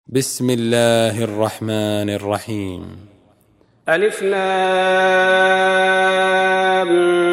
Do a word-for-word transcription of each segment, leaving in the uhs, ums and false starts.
بسم الله الرحمن الرحيم. ألف لام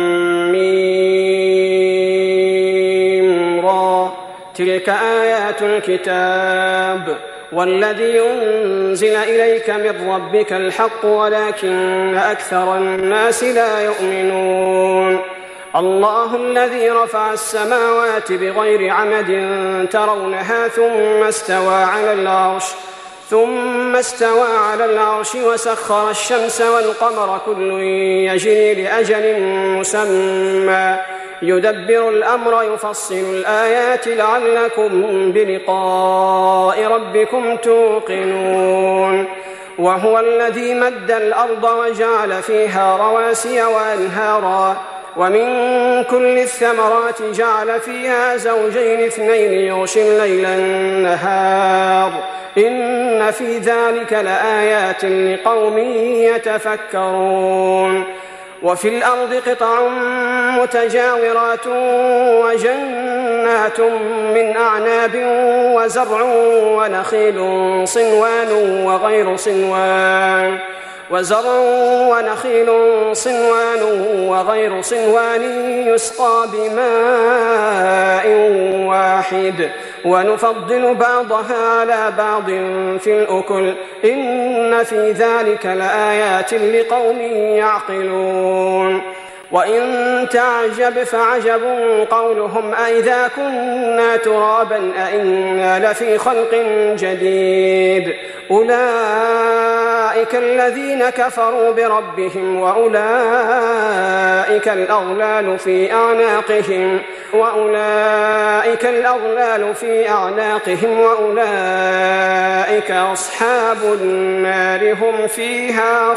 ميم را تلك آيات الكتاب والذي أنزل إليك من ربك الحق ولكن أكثر الناس لا يؤمنون. الله الذي رفع السماوات بغير عمد ترونها ثم استوى على العرش ثم استوى على العرش وسخر الشمس والقمر كل يجري لأجل مسمى يدبر الأمر يفصل الآيات لعلكم بلقاء ربكم توقنون. وهو الذي مد الأرض وجعل فيها رواسي وأنهارا ومن كل الثمرات جعل فيها زوجين اثنين يغشي الليل النهار إن في ذلك لآيات لقوم يتفكرون. وفي الأرض قطع متجاورات وجنات من أعناب وزرع ونخيل صنوان وغير صنوان وزرع ونخيل صنوان وغير صنوان يسقى بماء واحد ونفضل بعضها على بعض في الأكل إن في ذلك لآيات لقوم يعقلون. وإن تعجب فعجب قولهم أئذا كنا ترابا أئنا لفي خلق جديد أولئك الذين كفروا بربهم وأولئك الأغلال في أعناقهم وأولئك الأغلال في أعناقهم وأولئك أصحاب النار هم فيها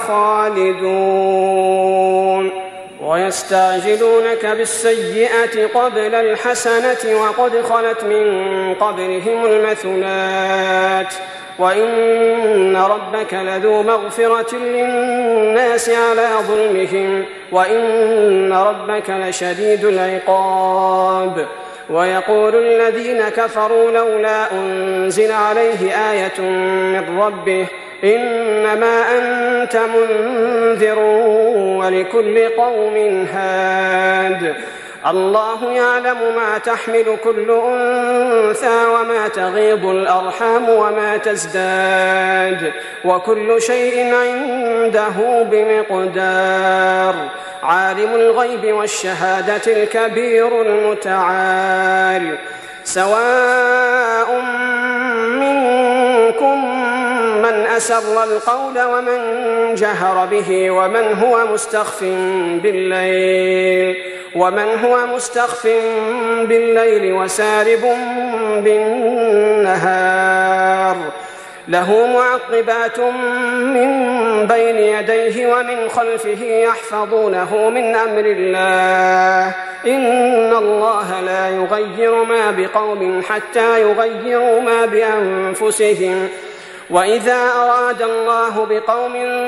خالدون. ويستعجلونك بالسيئة قبل الحسنة وقد خلت من قبلهم المثلات وإن ربك لذو مغفرة للناس على ظلمهم وإن ربك لشديد العقاب. ويقول الذين كفروا لولا أنزل عليه آية من ربه إنما أنت منذر ولكل قوم هاد. الله يعلم ما تحمل كل أنثى وما تغيض الأرحام وما تزداد وكل شيء عنده بمقدار. عالم الغيب والشهادة الكبير المتعال. سواء منكم من أسر القول ومن جهر به ومن هو مستخف بالليل ومن هو مستخف بالليل وسارب بالنهار. له معقبات من بين يديه ومن خلفه يحفظونه من أمر الله إن الله لا يغير ما بقوم حتى يغيروا ما بأنفسهم وإذا أراد الله بقوم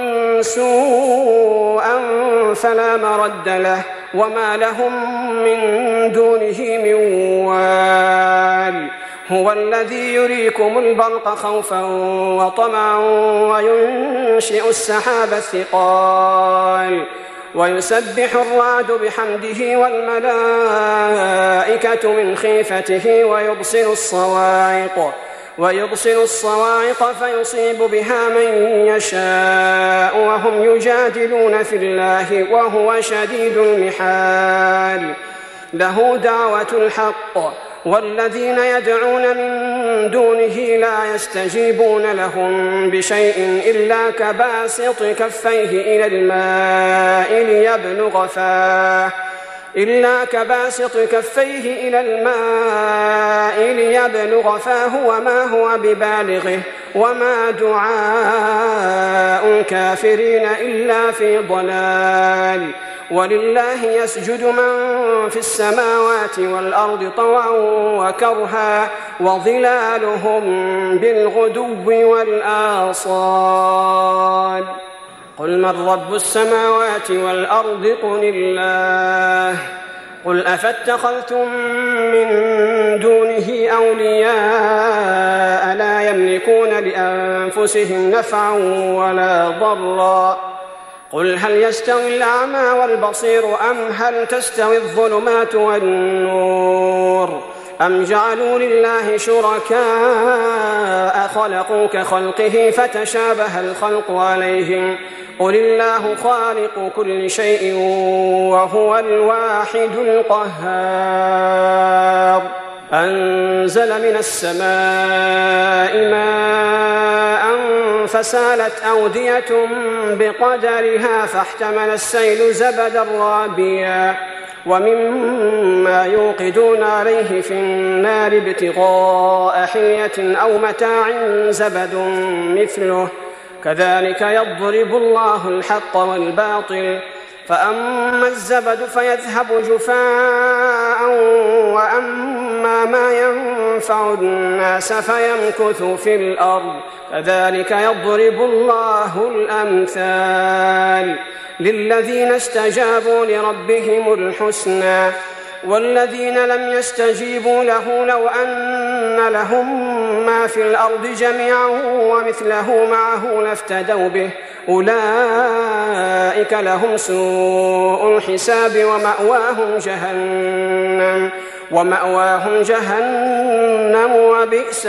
سوءا فلا مرد له وما لهم من دونه من وال. هو الذي يريكم البرق خوفا وطمعا وينشئ السحاب الثقال ويسبح الرعد بحمده والملائكة من خيفته ويبصر الصواعق ويبصر الصواعق فيصيب بها من يشاء وهم يجادلون في الله وهو شديد المحال. له دعوة الحق والذين يدعون من دونه لا يستجيبون لهم بشيء إلا كباسط كفيه إلى الماء ليبلغ فاه إلا كباسط كفيه إلى الماء ليبلغ فاه وما هو ببالغه وما دعاء الكافرين إلا في ضلال. ولله يسجد من في السماوات والأرض طوعا وكرها وظلالهم بالغدو والآصال. قل من رب السماوات والأرض قل الله قل أفاتخذتم من دونه أولياء لا يملكون لأنفسهم نفعا ولا ضرا قل هل يستوي الأعمى والبصير أم هل تستوي الظلمات والنور أم جعلوا لله شركاء خلقوا كخلقه فتشابه الخلق عليهم قل الله خالق كل شيء وهو الواحد القهار أنزل من السماء ماء فسالت أودية بقدرها فاحتمل السيل زبدا رابيا ومما يوقدون عليه في النار ابتغاء حلية أو متاع زبد مثله كذلك يضرب الله الحق والباطل فأما الزبد فيذهب جفاء وأما ما ينفع الناس فيمكث في الأرض كذلك يضرب الله الأمثال للذين استجابوا لربهم الحسنى والذين لم يستجيبوا له لو أن لهم ما في الأرض جميعا ومثله معه لافتدوا به أولئك لهم سوء الحساب ومأواهم جهنم ومأواهم جهنم وبئس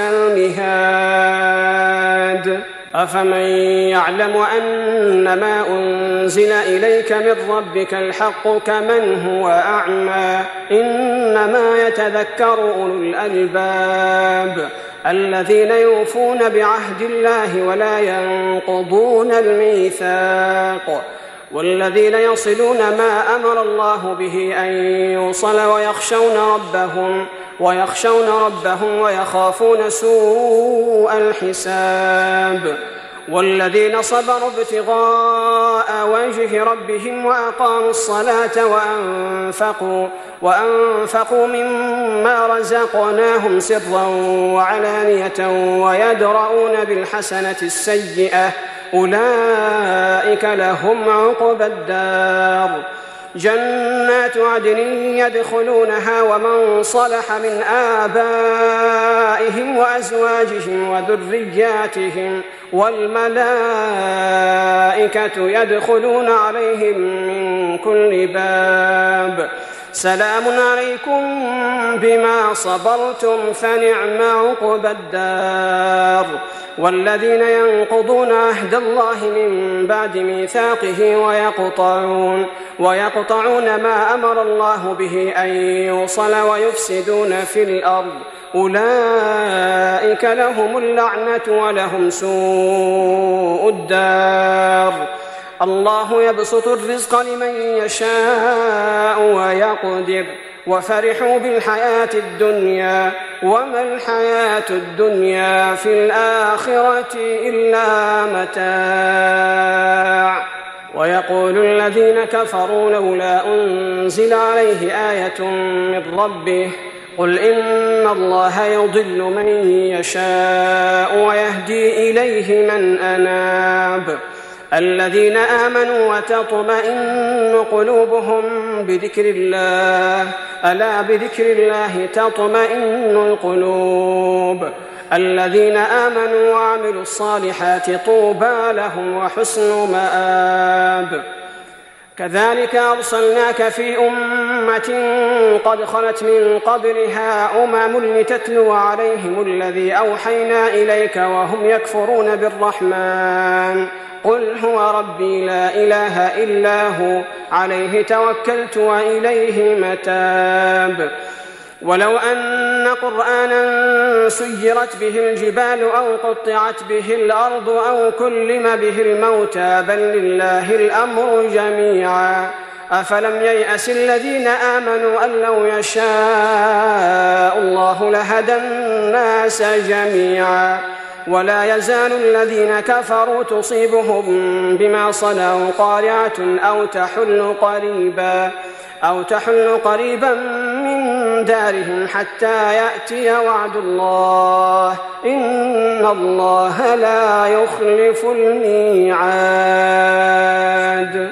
المهاد أفمن يعلم أن ما أنزل إليك من ربك الحق كمن هو أعمى إنما يتذكر أولو الألباب الذين يوفون بعهد الله ولا ينقضون الميثاق والذين يصلون ما أمر الله به أن يوصل ويخشون ربهم ويخشون ربهم ويخافون سوء الحساب والذين صبروا ابتغاء وجه ربهم وأقاموا الصلاة وأنفقوا, وأنفقوا مما رزقناهم سرا وعلانية ويدرؤون بالحسنة السيئة أولئك لهم عقبى الدار جنات عدن يدخلونها ومن صلح من آبائهم وأزواجهم وذرياتهم والملائكة يدخلون عليهم من كل باب سلام عليكم بما صبرتم فنعم عقبى الدار والذين ينقضون عهد الله من بعد ميثاقه ويقطعون, ويقطعون ما أمر الله به أن يوصل ويفسدون في الأرض أولئك لهم اللعنة ولهم سوء الدار الله يبسط الرزق لمن يشاء ويقدر وفرحوا بالحياة الدنيا وما الحياة الدنيا في الآخرة إلا متاع ويقول الذين كفروا لولا أنزل عليه آية من ربه قل إن الله يضل من يشاء ويهدي إليه من أناب الذين آمنوا وتطمئن قلوبهم بذكر الله ألا بذكر الله تطمئن القلوب الذين آمنوا وعملوا الصالحات طوبى لهم وحسن مآب كذلك أرسلناك في أمة قد خلت من قبلها أمم لتتلو عليهم الذي أوحينا إليك وهم يكفرون بالرحمن قل هو ربي لا إله إلا هو عليه توكلت وإليه متاب ولو أن قرآنا سيرت به الجبال أو قطعت به الأرض أو كلم به الموتى بل لله الأمر جميعا أفلم ييأس الذين آمنوا أن لو يشاء الله لهدى الناس جميعا ولا يزال الذين كفروا تصيبهم بما صنعوا قارعة أو تحل قريبا أو تحل قريبا من دارهم حتى يأتي وعد الله إن الله لا يخلف الميعاد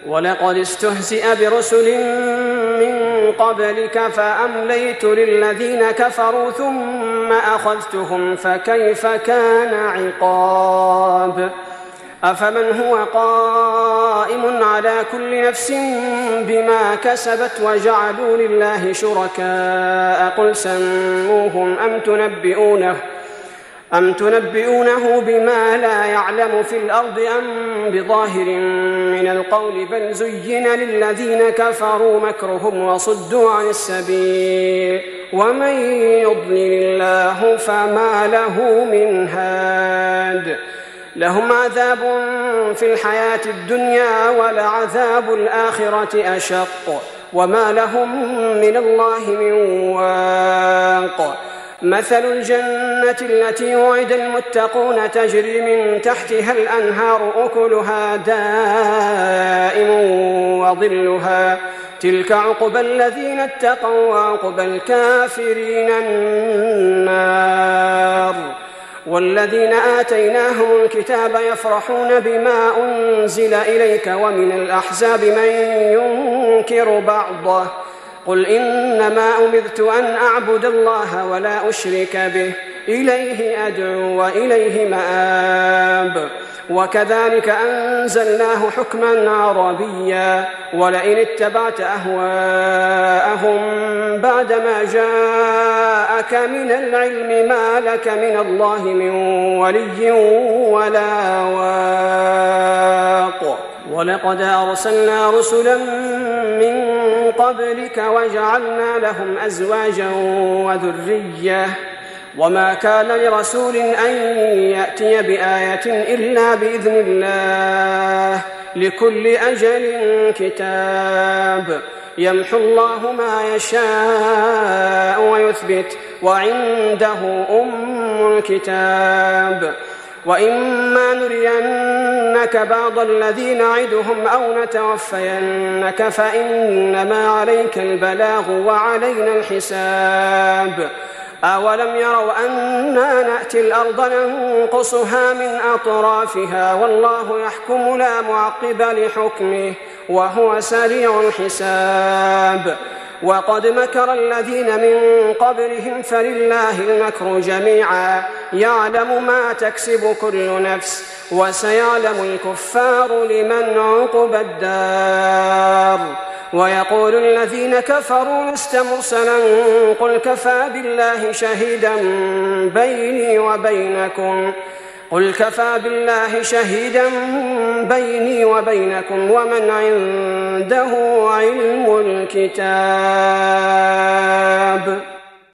ولقد استهزئ برسل من قبلك فأمليت للذين كفروا ثم أخذتهم فكيف كان عقاب أفمن هو قائم على كل نفس بما كسبت وجعلوا لله شركاء قل سموهم أم تنبئونه أم تنبئونه بما لا يعلم في الأرض أم بظاهر من القول بل زين للذين كفروا مكرهم وصدوا عن السبيل ومن يضلل الله فما له من هاد لهم عذاب في الحياة الدنيا ولعذاب الآخرة أشق وما لهم من الله من واق مثل الجنة التي وعد المتقون تجري من تحتها الأنهار أكلها دائم وظلها تلك عقبى الذين اتقوا وعقبى الكافرين النار والذين آتيناهم الكتاب يفرحون بما أنزل إليك ومن الأحزاب من ينكر بعضه قل إنما أمرت أن أعبد الله ولا أشرك به إليه أدعو وإليه مآب وكذلك أنزلناه حكما عربيا ولئن اتبعت أهواءهم بعدما جاءك من العلم ما لك من الله من ولي ولا واق ولقد أرسلنا رسلا من قبلك وجعلنا لهم أزواجا وذرية وما كان لرسول أن يأتي بآية إلا بإذن الله لكل أجل كتاب يمحو الله ما يشاء ويثبت وعنده أم الكتاب وإما نرينك بعض الذي نعدهم أو نتوفينك فإنما عليك البلاغ وعلينا الحساب أولم يروا أنا نأتي الأرض ننقصها من أطرافها والله يحكم لا معقب لحكمه وهو سريع الحساب وقد مكر الذين من قبلهم فلله المكر جميعا يعلم ما تكسب كل نفس وسيعلم الكفار لمن عقبى الدار ويقول الذين كفروا لست مرسلا قل كفى بالله شهيدا بيني وبينكم قل كفى بالله شهيدا بيني وبينكم ومن عنده علم الكتاب